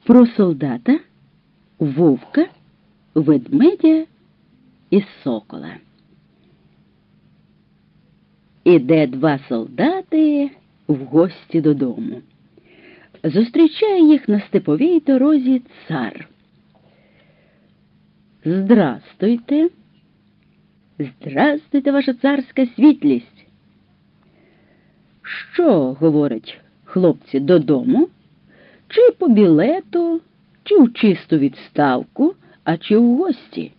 Про солдата, вовка, ведмедя і сокола. Іде два солдати в гості додому. Зустрічає їх на степовій дорозі цар. «Здрастуйте, здрастуйте, ваша царська світлість!» «Що, — говорить хлопці, — додому? Чи по білету, чи в чисту відставку, а чи в гості?»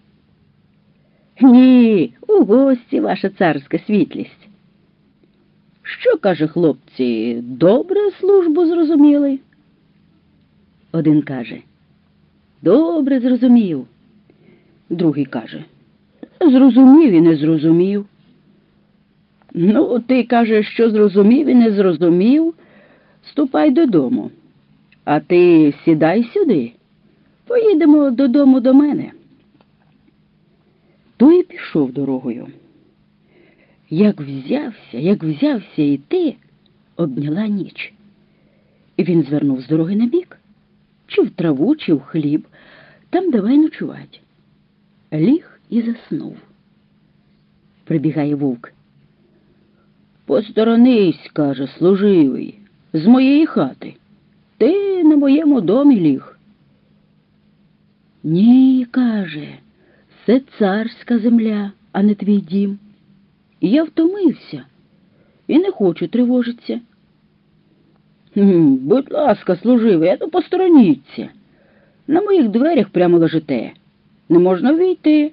«Ні, у гості, ваша царська світлість!» «Що, — каже, хлопці, — добре службу зрозуміли?» Один каже: «Добре зрозумів». Другий каже: «Зрозумів і не зрозумів». «Ну, ти, — каже, — що зрозумів і не зрозумів, ступай додому. А ти сідай сюди, поїдемо додому до мене». Той пішов дорогою. Як взявся йти, обняла ніч. І він звернув з дороги на бік, чи в траву, чи в хліб, там давай ночувать. Ліг і заснув. Прибігає вовк. «Посторонись, — каже, — служивий, з моєї хати. Ти на моєму домі ліг». «Ні, — каже, — це царська земля, а не твій дім. Я втомився і не хочу тривожитися». «Будь ласка, служивий, а то постороніться. На моїх дверях прямо лежите. Не можна війти».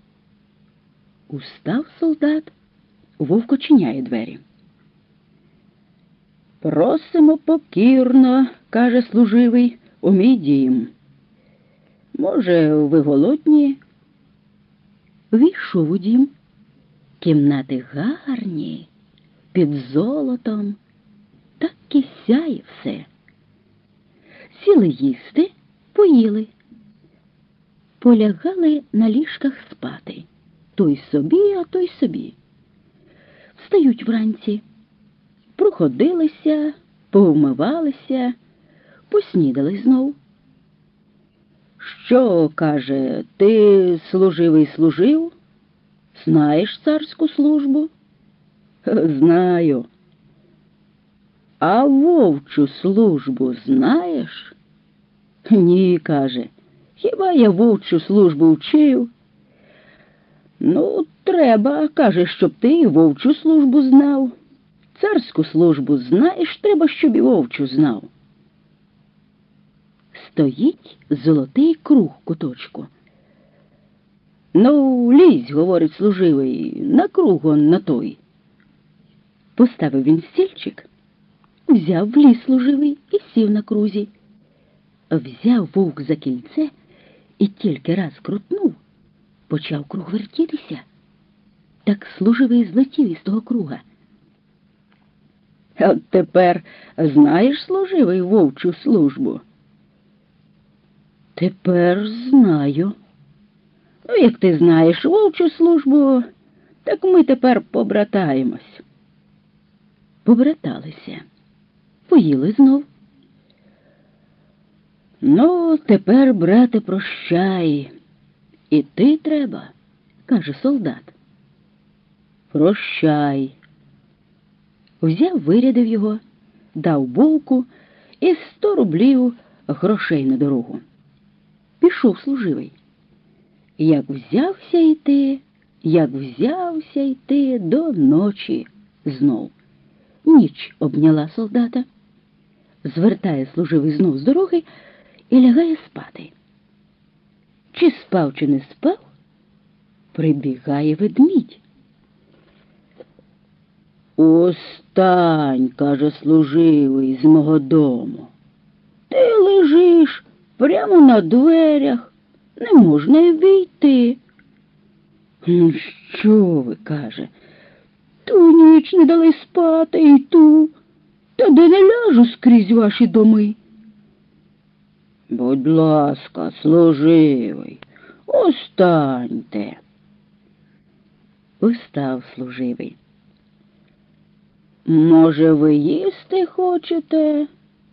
Устав солдат, вовк очиняє двері. «Просимо покірно, — каже служивий, — у мій дім. Може, ви голодні?» Війшов у дім. Кімнати гарні, під золотом, так і сяє все. Сіли їсти, поїли. Полягали на ліжках спати. Той собі, а той собі. Встають вранці, проходилися, повмивалися, поснідали знов. «Що, — каже, — ти, служивий, служив? Знаєш царську службу?» «Знаю». «А вовчу службу знаєш?» «Ні, — каже, — хіба я вовчу службу вчив?» «Ну, треба, — каже, — щоб ти і вовчу службу знав. Царську службу знаєш, треба, щоб і вовчу знав». Стоїть золотий круг в куточку. «Ну, лізь, — говорить служивий, — на круг он на той». Поставив він стільчик, взяв, вліз служивий і сів на крузі. Взяв вовк за кільце і тільки раз крутнув, почав круг вертітися. Так служивий злетів із того круга. «От тепер знаєш, служивий, вовчу службу?» «Тепер знаю». «Ну, як ти знаєш вовчу службу, так ми тепер побратаємось». Побраталися, поїли знов. «Ну, тепер, брате, прощай. Іти треба, — каже солдат». «Прощай». Взяв, вирядив його, дав булку і 100 рублів грошей на дорогу. Пішов служивий. Як взявся йти до ночі знов. Ніч обняла солдата. Звертає служивий знов з дороги і лягає спати. Чи спав, чи не спав, прибігає ведмідь. «Устань, — каже служивий, — з мого дому. Ти лежиш прямо на дверях, не можна й війти». «Що ви, — каже, — ту ніч не дали спати і ту, та де не ляжу скрізь ваші доми». «Будь ласка, служивий, останьте». Устав служивий. «Може, ви їсти хочете?»